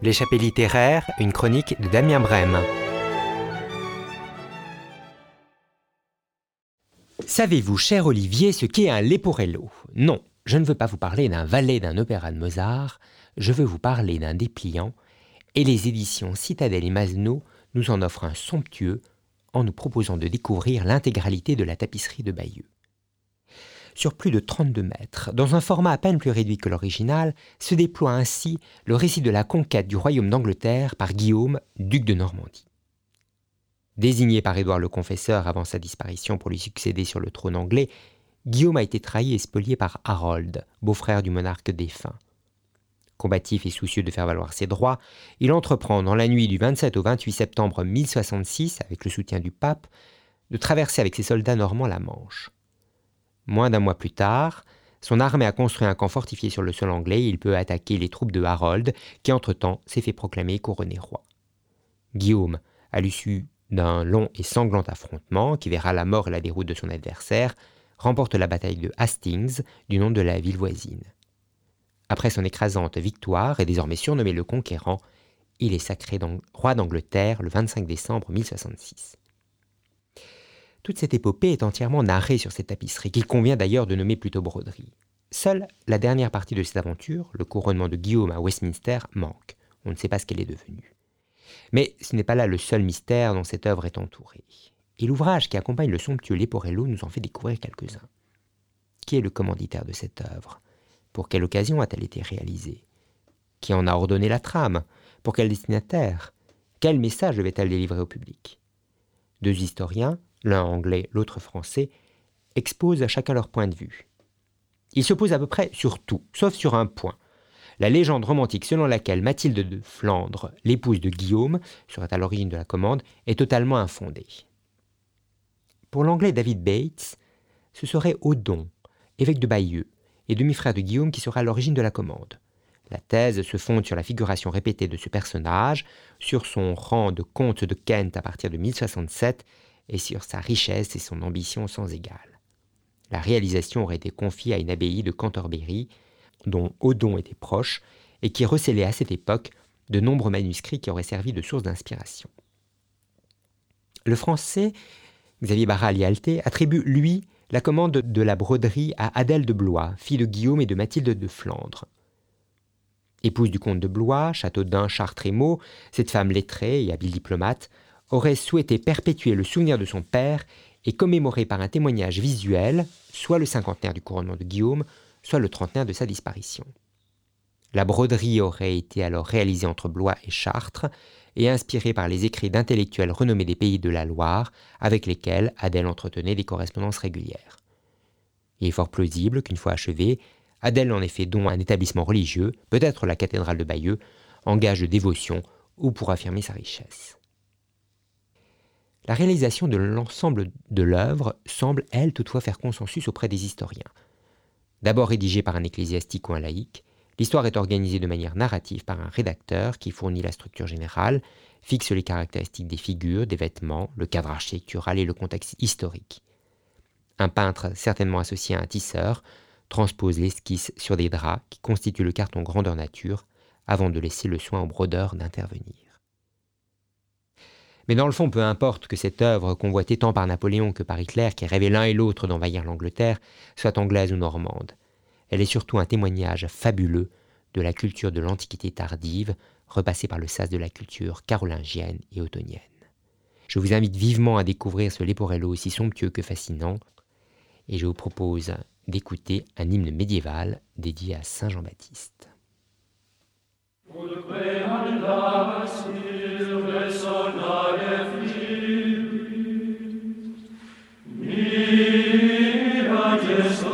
L'échappée littéraire, une chronique de Damien Brême. Savez-vous, cher Olivier, ce qu'est un leporello ? Non, je ne veux pas vous parler d'un valet d'un opéra de Mozart, je veux vous parler d'un dépliant, et les éditions Citadel et Masneau nous en offrent un somptueux en nous proposant de découvrir l'intégralité de la tapisserie de Bayeux. Sur plus de 32 mètres, dans un format à peine plus réduit que l'original, se déploie ainsi le récit de la conquête du royaume d'Angleterre par Guillaume, duc de Normandie. Désigné par Édouard le Confesseur avant sa disparition pour lui succéder sur le trône anglais, Guillaume a été trahi et spolié par Harold, beau-frère du monarque défunt. Combatif et soucieux de faire valoir ses droits, il entreprend dans la nuit du 27 au 28 septembre 1066, avec le soutien du pape, de traverser avec ses soldats normands la Manche. Moins d'un mois plus tard, son armée a construit un camp fortifié sur le sol anglais et il peut attaquer les troupes de Harold, qui entre-temps s'est fait proclamer couronné roi. Guillaume, à l'issue d'un long et sanglant affrontement, qui verra la mort et la déroute de son adversaire, remporte la bataille de Hastings, du nom de la ville voisine. Après son écrasante victoire, et désormais surnommé le Conquérant, il est sacré roi d'Angleterre le 25 décembre 1066. Toute cette épopée est entièrement narrée sur cette tapisserie, qu'il convient d'ailleurs de nommer plutôt broderie. Seule la dernière partie de cette aventure, le couronnement de Guillaume à Westminster, manque. On ne sait pas ce qu'elle est devenue. Mais ce n'est pas là le seul mystère dont cette œuvre est entourée. Et l'ouvrage qui accompagne le somptueux Leporello nous en fait découvrir quelques-uns. Qui est le commanditaire de cette œuvre ? Pour quelle occasion a-t-elle été réalisée ? Qui en a ordonné la trame ? Pour quel destinataire ? Quel message devait-elle délivrer au public ? Deux historiens, l'un anglais, l'autre français, exposent chacun leur point de vue. Ils s'opposent à peu près sur tout, sauf sur un point. La légende romantique selon laquelle Mathilde de Flandre, l'épouse de Guillaume, serait à l'origine de la commande, est totalement infondée. Pour l'anglais David Bates, ce serait Odon, évêque de Bayeux, et demi-frère de Guillaume qui serait à l'origine de la commande. La thèse se fonde sur la figuration répétée de ce personnage, sur son rang de comte de Kent à partir de 1067, et sur sa richesse et son ambition sans égale. La réalisation aurait été confiée à une abbaye de Cantorbéry, dont Odon était proche, et qui recelait à cette époque de nombreux manuscrits qui auraient servi de source d'inspiration. Le français, Xavier Barral-Yalté, attribue, lui, la commande de la broderie à Adèle de Blois, fille de Guillaume et de Mathilde de Flandre. Épouse du comte de Blois, Châteaudun, Chartres et Meaux, cette femme lettrée et habile diplomate aurait souhaité perpétuer le souvenir de son père et commémorer par un témoignage visuel soit le cinquantenaire du couronnement de Guillaume, soit le trentenaire de sa disparition. La broderie aurait été alors réalisée entre Blois et Chartres et inspirée par les écrits d'intellectuels renommés des pays de la Loire avec lesquels Adèle entretenait des correspondances régulières. Il est fort plausible qu'une fois achevée, Adèle en ait fait don à un établissement religieux, peut-être la cathédrale de Bayeux, en gage de dévotion ou pour affirmer sa richesse. La réalisation de l'ensemble de l'œuvre semble, elle, toutefois faire consensus auprès des historiens. D'abord rédigée par un ecclésiastique ou un laïc, l'histoire est organisée de manière narrative par un rédacteur qui fournit la structure générale, fixe les caractéristiques des figures, des vêtements, le cadre architectural et le contexte historique. Un peintre, certainement associé à un tisseur, transpose l'esquisse sur des draps qui constituent le carton grandeur nature avant de laisser le soin au brodeur d'intervenir. Mais dans le fond, peu importe que cette œuvre, convoitée tant par Napoléon que par Hitler, qui rêvait l'un et l'autre d'envahir l'Angleterre, soit anglaise ou normande. Elle est surtout un témoignage fabuleux de la culture de l'Antiquité tardive, repassée par le sas de la culture carolingienne et ottonienne. Je vous invite vivement à découvrir ce Leporello aussi somptueux que fascinant, et je vous propose d'écouter un hymne médiéval dédié à Saint Jean-Baptiste. Yes.